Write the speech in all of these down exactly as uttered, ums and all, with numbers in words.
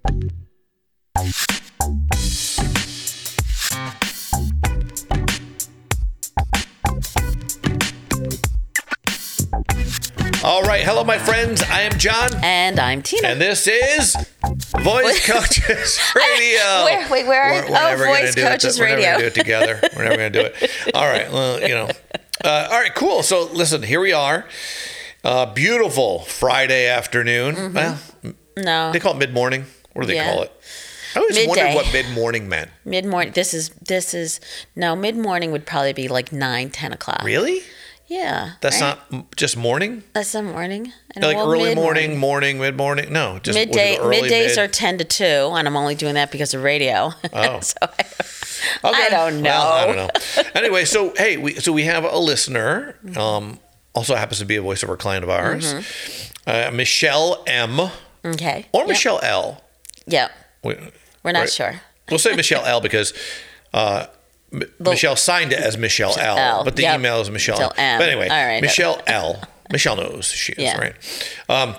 All right. Hello, my friends. I am John. And I'm Tina. And this is Voice Coaches Radio. Where, wait, where are you? We're, we're oh, never Voice do Coaches it, Radio. We're never going to do it together. We're never going to do it. All right. Well, you know. Uh, all right, cool. So, listen, here we are. Uh, beautiful Friday afternoon. Mm-hmm. Well, no. They call it mid-morning. What do they Yeah. call it? I always Midday. wondered what mid-morning meant. Mid-morning. This is, this is, no, mid-morning would probably be like nine, ten o'clock. Really? Yeah. That's right? not m- just morning? That's not morning. I know, Like well, early mid-morning. morning, morning, mid-morning? No, just Midday, early, middays mid? are ten to two, and I'm only doing that because of radio. Oh. so I, Okay. I don't know. Well, I don't know. Anyway, so hey, we so we have a listener. Um, also happens to be a voiceover client of ours, Mm-hmm. uh, Michelle M. Okay. or Yep. Michelle L. Yep. We, We're not right? sure. We'll say Michelle L. because uh, M- The- Michelle signed it as Michelle L, L, but the yep. email is Michelle Michelle M. M. But anyway, All right. Michelle L. Michelle knows she is, Yeah. right? Um,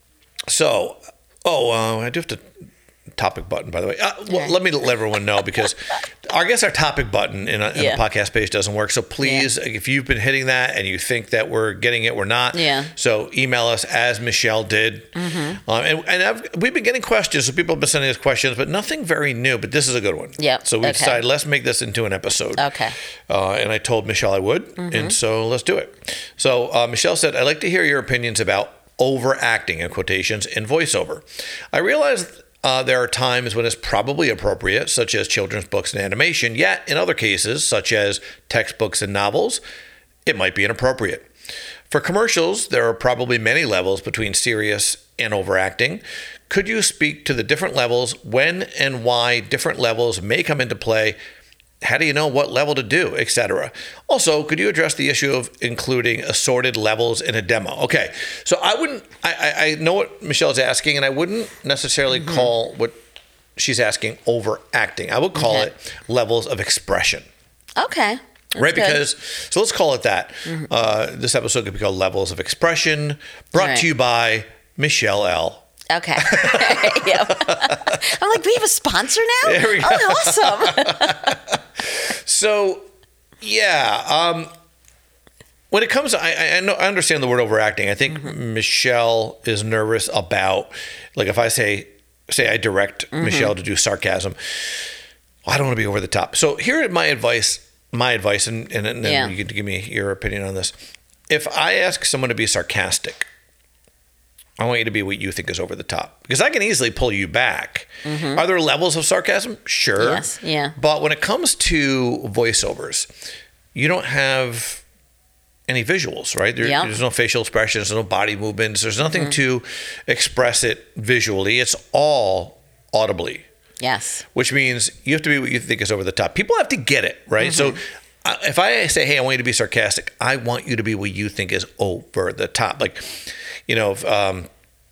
so, oh, uh, I do have to topic button, by the way. Uh, well, Okay. let me let everyone know because I guess our topic button in, a, in Yeah. the podcast page doesn't work. So please, if you've been hitting that and you think that we're getting it, we're not. Yeah. So email us as Michelle did. Mm-hmm. Um, and and I've, we've been getting questions. So people have been sending us questions, but nothing very new. But this is a good one. Yep. So we Okay. decided let's make this into an episode. Okay. Uh, and I told Michelle I would. Mm-hmm. And so let's do it. So uh, Michelle said, I'd like to hear your opinions about overacting in quotations in voiceover. I realize uh, there are times when it's probably appropriate, such as children's books and animation, yet in other cases, such as textbooks and novels, it might be inappropriate. For commercials, there are probably many levels between serious and overacting. Could you speak to the different levels, when and why different levels may come into play? How do you know what level to do, et cetera? Also, could you address the issue of including assorted levels in a demo? Okay, so I wouldn't, I, I, I know what Michelle's asking, and I wouldn't necessarily mm-hmm. call what she's asking overacting. I would call Okay. it levels of expression. Okay. That's right, good. because, so let's call it that. Mm-hmm. Uh, this episode could be called Levels of Expression, brought Right. to you by Michelle L. Okay. Yep. I'm like, we have a sponsor now? There we go. Oh, awesome. So, yeah, um, when it comes to, I, I know, I understand the word overacting. I think mm-hmm. Michelle is nervous about, like if I say, say I direct mm-hmm. Michelle to do sarcasm, I don't want to be over the top. So here my advice, my advice, and, and, and then Yeah. you can give me your opinion on this. If I ask someone to be sarcastic, I want you to be what you think is over the top, because I can easily pull you back. Mm-hmm. Are there levels of sarcasm? Sure. Yes, yeah. But when it comes to voiceovers, you don't have any visuals, right? There, Yep. There's no facial expressions, there's no body movements. There's nothing Mm-hmm. to express it visually. It's all audibly, Yes. which means you have to be what you think is over the top. People have to get it, right? Mm-hmm. So uh, if I say, hey, I want you to be sarcastic, I want you to be what you think is over the top. Like, you know, if, um,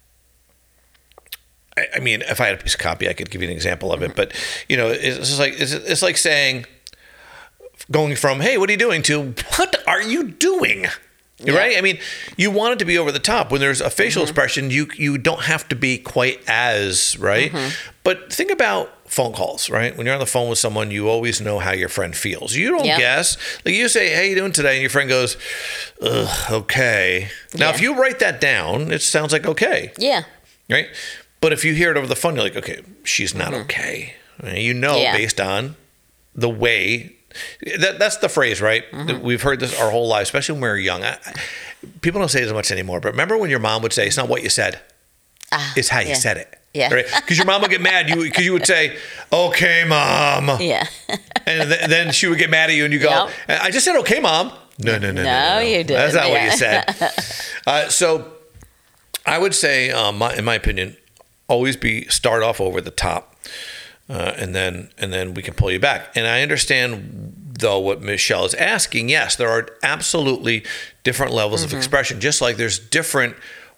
I, I mean, if I had a piece of copy, I could give you an example of it. But you know, it's just like it's, it's like saying, going from "Hey, what are you doing?" to "What are you doing?" Yeah. Right? I mean, you want it to be over the top. When there's a facial mm-hmm. expression, you you don't have to be quite as right. Mm-hmm. But think about phone calls, right? When you're on the phone with someone, you always know how your friend feels. You don't yep. guess. Like you say, "How you doing today?" and your friend goes, "Ugh, okay." Now, yeah. if you write that down, it sounds like okay. Yeah. Right? But if you hear it over the phone, you're like, okay, she's not mm-hmm. okay. You know, yeah. based on the way that that's the phrase, right? Mm-hmm. We've heard this our whole life, especially when we were young. I, I, people don't say it as much anymore, but remember when your mom would say, it's not what you said, uh, it's how you yeah. said it. Yeah. Right? Because your mom would get mad you because you would say, okay, mom. Yeah. And th- then she would get mad at you and you go, yep. I just said, okay, mom. No, no, no, no. No, no, no. you didn't. That's not yeah. what you said. uh, so I would say, um, my, in my opinion, always be start off over the top, uh, and then and then we can pull you back. And I understand though what Michelle is asking. Yes, there are absolutely different levels mm-hmm. of expression, just like there's different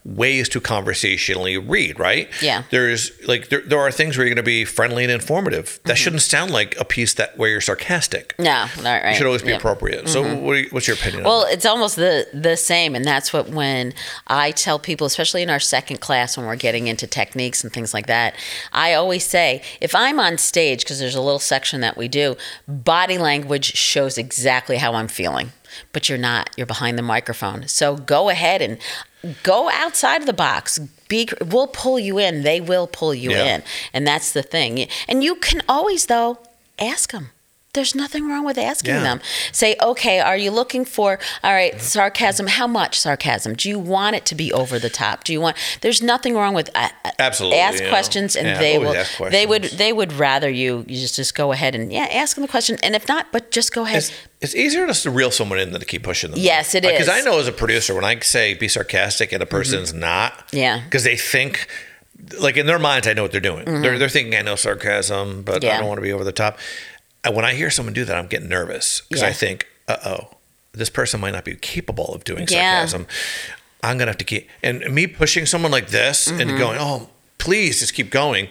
ways to conversationally read, right? Yeah. There's like there, there are things where you're going to be friendly and informative. That mm-hmm. shouldn't sound like a piece that where you're sarcastic. No, not right. It should always be yep. appropriate. So, mm-hmm. what are you, what's your opinion? Well, on that? It's almost the the same, and that's what when I tell people, especially in our second class when we're getting into techniques and things like that, I always say, if I'm on stage, because there's a little section that we do, body language shows exactly how I'm feeling. But you're not. You're behind the microphone. So go ahead and go outside of the box. Be, we'll pull you in. They will pull you yeah. in. And that's the thing. And you can always, though, ask them. There's nothing wrong with asking yeah. them. Say, okay, are you looking for, all right, sarcasm? How much sarcasm? Do you want it to be over the top? Do you want, there's nothing wrong with uh, Absolutely, ask yeah. questions and yeah, they will, they would, questions. they would rather you, you just, just go ahead and yeah, ask them the question. And if not, but just go ahead. It's, it's easier just to reel someone in than to keep pushing them. Yes, it is. Because I know as a producer, when I say be sarcastic and a person's mm-hmm. not, yeah, because they think, like in their minds, I know what they're doing. Mm-hmm. They're, they're thinking I know sarcasm, but yeah. I don't want to be over the top. And when I hear someone do that, I'm getting nervous because yeah. I think, uh-oh, this person might not be capable of doing yeah. sarcasm. I'm going to have to keep, and me pushing someone like this mm-hmm. and going, oh, please just keep going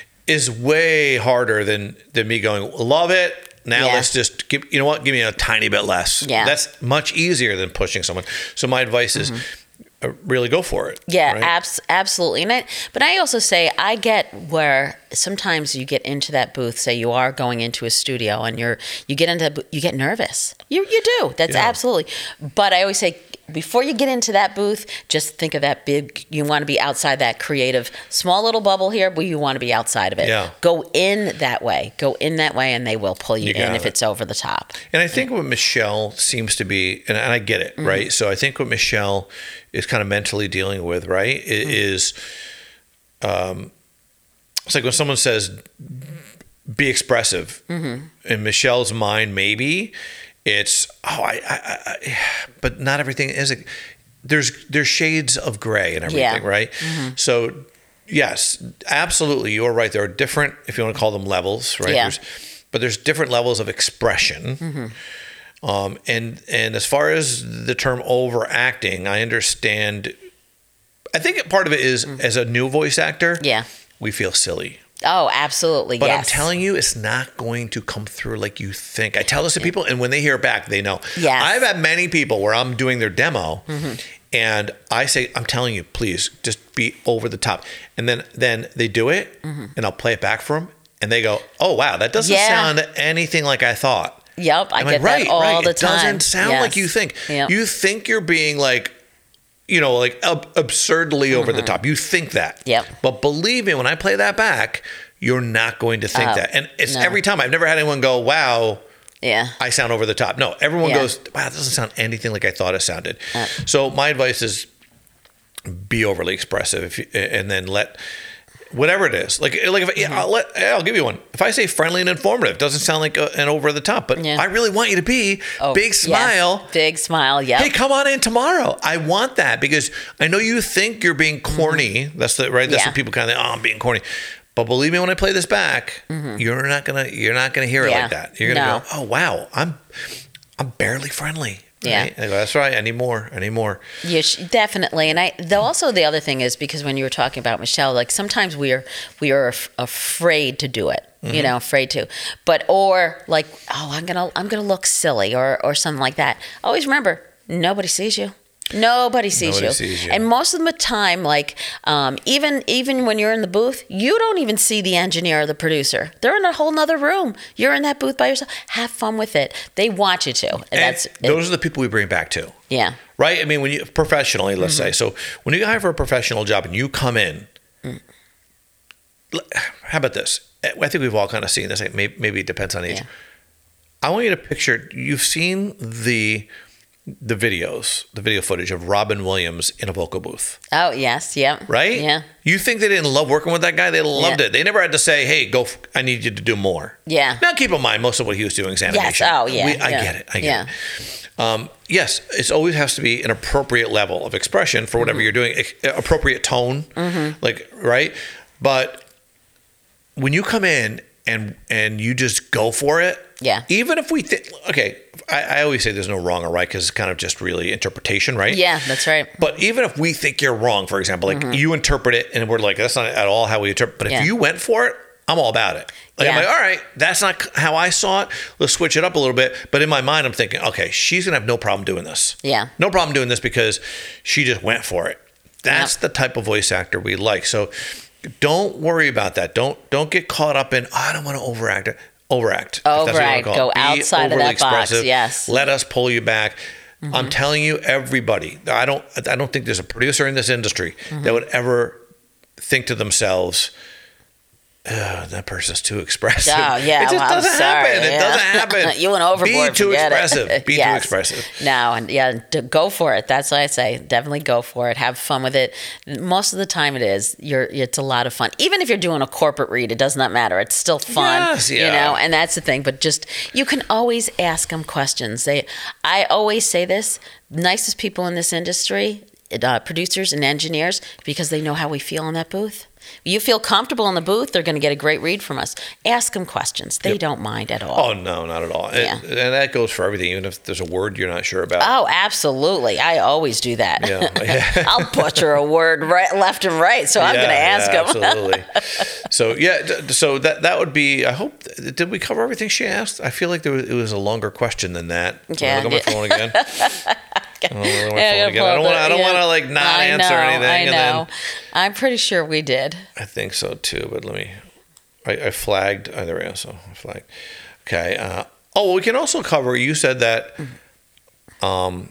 is way harder than, than me going, love it. Now yeah. let's just give, you know what? Give me a tiny bit less. Yeah. That's much easier than pushing someone. So my advice is, mm-hmm. Uh, really go for it. Yeah, right? abs- absolutely. And I, but I also say I get where sometimes you get into that booth. Say you are going into a studio and you're you get into you get nervous. You you do. That's yeah. absolutely. But I always say before you get into that booth, just think of that big. You want to be outside that creative small little bubble here, but you want to be outside of it. Yeah. Go in that way. Go in that way, and they will pull you, you in if it. it's over the top. And I think what Michelle seems to be, and I get it, mm-hmm. right? So I think what Michelle is kind of mentally dealing with, right, mm-hmm. is um, it's like when someone says, be expressive. Mm-hmm. In Michelle's mind, maybe it's, oh, I, I, I but not everything is. A, there's there's shades of gray and everything, yeah. right? Mm-hmm. So, yes, absolutely, you're right. There are different, if you want to call them levels, right? Yeah. There's, but there's different levels of expression. Mm-hmm. Um, and and as far as the term overacting, I understand. I think part of it is mm-hmm. as a new voice actor, yeah, we feel silly. Oh, absolutely. But yes. I'm telling you, it's not going to come through like you think. I tell this to yeah. people, and when they hear it back, they know. Yes. I've had many people where I'm doing their demo, mm-hmm. and I say, "I'm telling you, please just be over the top." And then then they do it, mm-hmm. and I'll play it back for them, and they go, "Oh wow, that doesn't yeah. sound anything like I thought." Yep, I I'm get like, right, that all right. the it time. It doesn't sound yes. like you think. Yep. You think you're being like, you know, like ab- absurdly mm-hmm. over the top. You think that. Yep. But believe me, when I play that back, you're not going to think oh, that. And it's no. every time. I've never had anyone go, wow, yeah, I sound over the top. No, everyone yeah. goes, wow, that doesn't sound anything like I thought it sounded. Uh, so my advice is be overly expressive if you, and then let... Whatever it is, like like if mm-hmm. I'll, let, I'll give you one. If I say friendly and informative, doesn't sound like a, an over the top, but yeah. I really want you to be oh, big smile, yes. big smile. Yeah. Hey, come on in tomorrow. I want that because I know you think you're being corny. Mm-hmm. That's the right. That's yeah. what people kind of think. Oh, I'm being corny. But believe me, when I play this back, mm-hmm. you're not gonna you're not gonna hear it yeah. like that. You're gonna no. go, oh wow, I'm I'm barely friendly. Yeah, right? I go, that's right. I need more. I need more. Yes, definitely. And I, though, also the other thing is because when you were talking about Michelle, like sometimes we are we are af- afraid to do it. Mm-hmm. You know, afraid to. But or like, oh, I'm gonna I'm gonna look silly or or something like that. Always remember, nobody sees you. Nobody sees, Nobody you. sees you. And most of the time, like um, even even when you're in the booth, you don't even see the engineer or the producer. They're in a whole nother room. You're in that booth by yourself. Have fun with it. They want you to. And and that's those it, are the people we bring back to. Yeah. Right? I mean, when you professionally, let's mm-hmm. say. So when you hire for a professional job and you come in, mm. how about this? I think we've all kind of seen this. Maybe, maybe it depends on age. Yeah. I want you to picture, you've seen the the videos, the video footage of Robin Williams in a vocal booth. Oh, yes. Yeah. Right? Yeah. You think they didn't love working with that guy? They loved yeah. it. They never had to say, hey, go, f- I need you to do more. Yeah. Now, keep in mind, most of what he was doing is animation. Yes. Oh, yeah. We, I yeah. get it. I get yeah. it. Um, yes, it always has to be an appropriate level of expression for whatever mm-hmm. you're doing, appropriate tone, mm-hmm. like, right? But when you come in and and you just go for it. Yeah. Even if we think, okay, I, I always say there's no wrong or right because it's kind of just really interpretation, right? Yeah, that's right. But even if we think you're wrong, for example, like Mm-hmm. you interpret it and we're like, that's not at all how we interpret. But if Yeah. you went for it, I'm all about it. Like, I'm Yeah. like, all right, that's not how I saw it. Let's switch it up a little bit. But in my mind, I'm thinking, okay, she's going to have no problem doing this. Yeah. No problem doing this because she just went for it. That's Yep. the type of voice actor we like. So don't worry about that. Don't don't get caught up in, oh, I don't want to overact it. Overact. if that's what you wanna Overact. call it. Go Be outside of overly that box. expressive. Yes. Let us pull you back. I'm telling you, everybody. I don't. I don't think there's a producer in this industry that would ever think to themselves, oh, that person's too expressive. Oh, yeah. It just well, I'm doesn't sorry, happen. It yeah. doesn't happen. You went overboard. Be too forget expressive. It. Be too Yes. expressive. No, and yeah, to go for it. That's what I say. Definitely go for it. Have fun with it. Most of the time, it is. You're. It's a lot of fun. Even if you're doing a corporate read, it does not matter. It's still fun. Yes, You yeah. know, and that's the thing. But just you can always ask them questions. They. I always say this. Nicest people in this industry. Uh, producers and engineers, because they know how we feel in that booth. You feel comfortable in the booth, they're going to get a great read from us. Ask them questions. They Yep. don't mind at all. Oh no, not at all. Yeah. And, and that goes for everything. Even if there's a word you're not sure about. Oh, absolutely. I always do that. Yeah, yeah. I'll butcher a word right, left and right, so I'm Yeah, going to ask yeah, them. Absolutely. So yeah, d- so that that would be. I hope. Did we cover everything she asked? I feel like there was, it was a longer question than that. Yeah. Look at my phone again. Oh, look at my Yeah, phone yeah, again. I don't want. I don't yeah. want to like not I answer know, anything. I and know. then I'm pretty sure we did. I think so too. But let me. I, I flagged. Oh, there we go. So I flagged. Okay. Uh, oh, well, we can also cover. You said that. Um.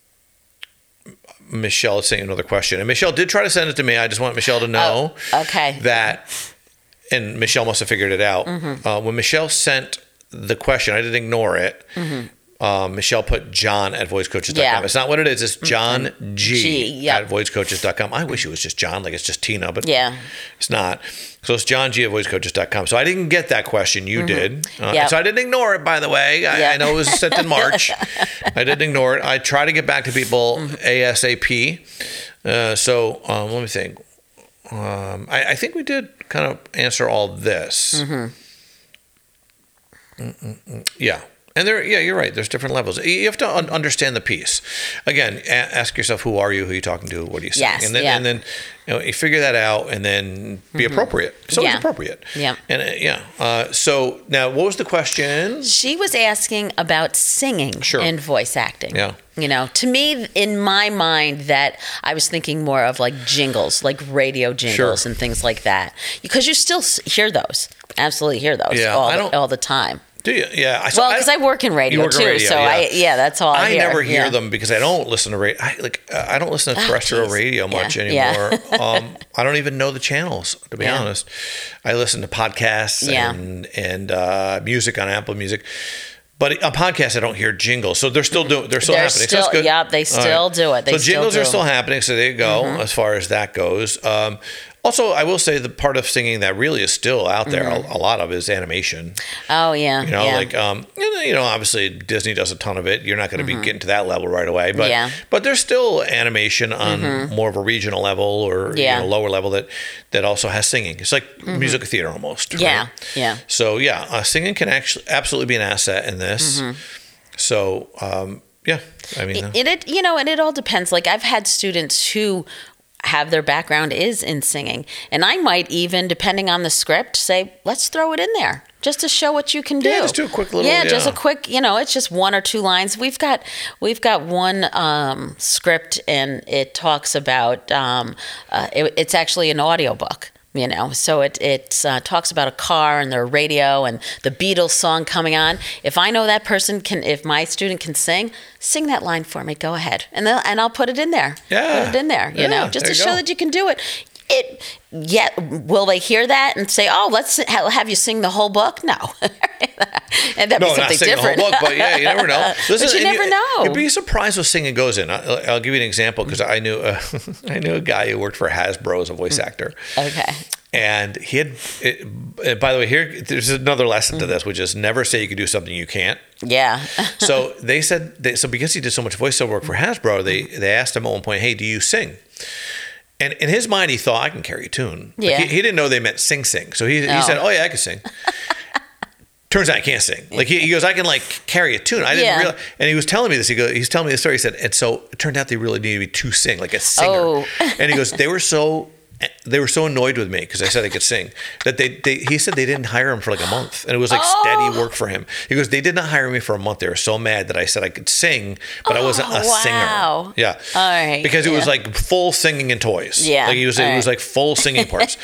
Michelle is saying another question, and Michelle did try to send it to me. I just want Michelle to know Oh, okay. that, and Michelle must have figured it out. Mm-hmm. Uh, when Michelle sent the question, I didn't ignore it. Uh, Michelle put John at voice coaches dot com. Yeah. It's not what it is. It's John G, G, yep. at voice coaches dot com. I wish it was just John, like it's just Tina, but Yeah. it's not. So it's John G at voice coaches dot com. So I didn't get that question. You did. Uh, Yep. So I didn't ignore it, by the way. I, Yep. I know it was sent in March. I didn't ignore it. I try to get back to people Mm-hmm. ASAP. Uh, so um, let me think. Um, I, I think we did kind of answer all this. Mm-hmm. Mm-mm-mm. Yeah. And there, yeah, you're right. There's different levels. You have to un- understand the piece. Again, a- ask yourself, who are you? Who are you talking to? What are you saying? Yes, and then, yeah. and then, you know, you figure that out, and then be appropriate. So it's Yeah. appropriate. Yeah. And uh, yeah. Uh, so now, what was the question? She was asking about singing Sure. and voice acting. Yeah. You know, to me, in my mind, that I was thinking more of like jingles, like radio jingles Sure. and things like that, because you still s- hear those, absolutely hear those Yeah, all, I the, don't- all the time. Do you? Yeah. I, so Well, because I, work in radio work in too, radio, so yeah. I yeah, that's all I, I hear. never hear Yeah. them because I don't listen to radio. I, like uh, I don't listen to Oh, terrestrial geez. radio much Yeah, yeah. anymore. um, I don't even know the channels, to be Yeah. honest. I listen to podcasts Yeah. and and uh, music on Apple Music. But on podcasts, I don't hear jingles, so they're still doing. They're still They're happening. so still- that's good. yep, they All still do it. They so still jingles do. are still happening. So there you go. As far as that goes. Um, also, I will say the part of singing that really is still out there. A, a lot of is animation. Oh yeah, You know, yeah. like um, you know, you know, obviously Disney does a ton of it. You're not going to be getting to that level right away, but Yeah. but there's still animation on more of a regional level or Yeah. you know, lower level that that also has singing. It's like music theater almost. Yeah, right? yeah. So yeah, uh, singing can actually absolutely be an asset in this. So um, yeah, I mean, uh, It, it you know, and it all depends. Like I've had students who have their background is in singing, and I might even, depending on the script, say, let's throw it in there just to show what you can do. Yeah, just do a quick little- yeah, just a yeah. quick. You know, it's just one or two lines. We've got we've got one um, script, and it talks about. Um, uh, it, it's actually an audiobook. You know, so it it uh, talks about a car and their radio and the Beatles song coming on. If I know that person can, if my student can sing, sing that line for me. Go ahead, and they'll, and I'll put it in there. Yeah. Put it in there. You Yeah, know, just there to you show go. that you can do it. It yet will they hear that and say, "Oh, let's ha- have you sing the whole book"? No, and that'd no, be not something singing different. the whole book, but yeah, you never know. Listen, But you and never know. You'd be surprised what singing goes in. I'll, I'll give you an example because I knew uh, I knew a guy who worked for Hasbro as a voice actor. Okay. And he had, it, and by the way, here, there's another lesson to this, which is never say you can do something you can't. Yeah. So they said, they, so because he did so much voiceover work for Hasbro, they, they asked him at one point, hey, do you sing? And in his mind, he thought, I can carry a tune. Like, Yeah. he, he didn't know they meant sing, sing. So he, No. he said, oh, yeah, I can sing. turns out I can't sing. Like he, he goes, I can like carry a tune. I didn't Yeah. realize. And he was telling me this. He goes, he's telling me the story. He said, and so it turned out they really needed me to sing, like a singer. Oh. And he goes, they were so. They were so annoyed with me because I said I could sing that they, they. He said they didn't hire him for like a month, and it was like Oh. steady work for him. He goes, they did not hire me for a month. They were so mad that I said I could sing, but I wasn't a Oh, wow. singer. Yeah, All right, because it was yeah. like full singing in toys. Yeah, like he was. It all was right. like full singing parts.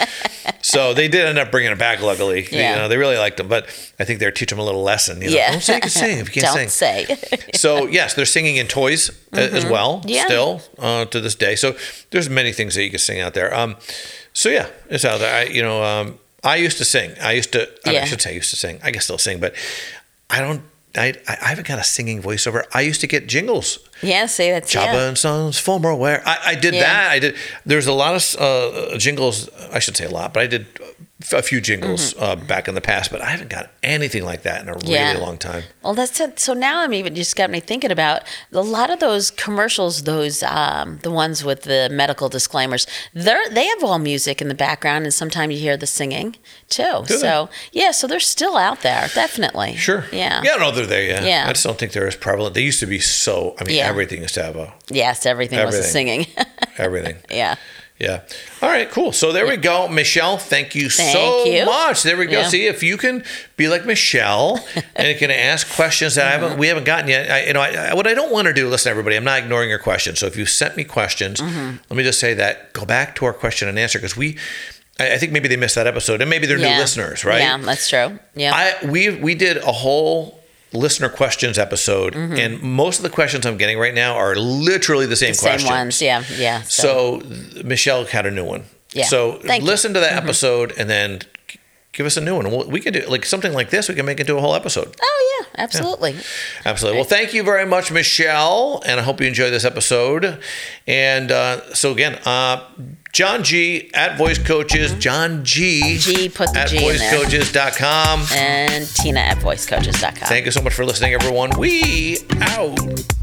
So they did end up bringing it back. Luckily, Yeah. you know, they really liked him, but I think they're teaching him a little lesson. You know, Yeah. don't say you can sing if you can't Don't sing. say. So yes, they're singing in toys a- as well, Yeah. still uh, to this day. So there's many things that you can sing out there. Um, so yeah, it's out there. I, you know, um, I used to sing. I used to. I, mean, I Yeah. should say I used to sing. I can still sing, but I don't. I I haven't got a singing voiceover. I used to get jingles. Yeah, see, that's Chaba yeah. and Sons, Fulmer Ware. I, I did Yeah. that. I did. There's a lot of uh, jingles. I should say a lot, but I did a few jingles uh, back in the past. But I haven't got anything like that in a really Yeah. long time. Well, that's it. So now I'm even just got me thinking about a lot of those commercials, those um, the ones with the medical disclaimers. They they have all music in the background, and sometimes you hear the singing too. Do they? So yeah, so they're still out there, definitely. Sure. Yeah. Yeah. No, they're there. Yeah. Yeah. I just don't think they're as prevalent. They used to be so. I mean, Yeah. everything used to have a Yes, everything, was a Everything. singing. everything. Yeah. Yeah. All right, cool. So there we go. Michelle, thank you Thank so you. much. There we go. Yeah. See, if you can be like Michelle and can ask questions that I haven't, we haven't gotten yet. I, you know, I, I, what I don't want to do, listen, everybody, I'm not ignoring your questions. So if you sent me questions, Mm-hmm. let me just say that, go back to our question and answer because we, I, I think maybe they missed that episode and maybe they're Yeah. new listeners, right? Yeah, that's true. Yeah. I we we did a whole listener questions episode, and most of the questions I'm getting right now are literally the same Mm-hmm. Same questions. ones. Yeah. Yeah. So Michelle had a new one. Yeah. So Thank you. listen to that episode and then give us a new one. We'll- We can do like something like this. We can make it into a whole episode. Oh yeah, absolutely. Absolutely. Well, thank you very much, Michelle, and I hope you enjoyed this episode. And uh, so again, uh, John G at Voice Coaches, John G, G, put the at G in voice there. coaches dot com. And Tina at voice coaches dot com. Thank you so much for listening, everyone. We out.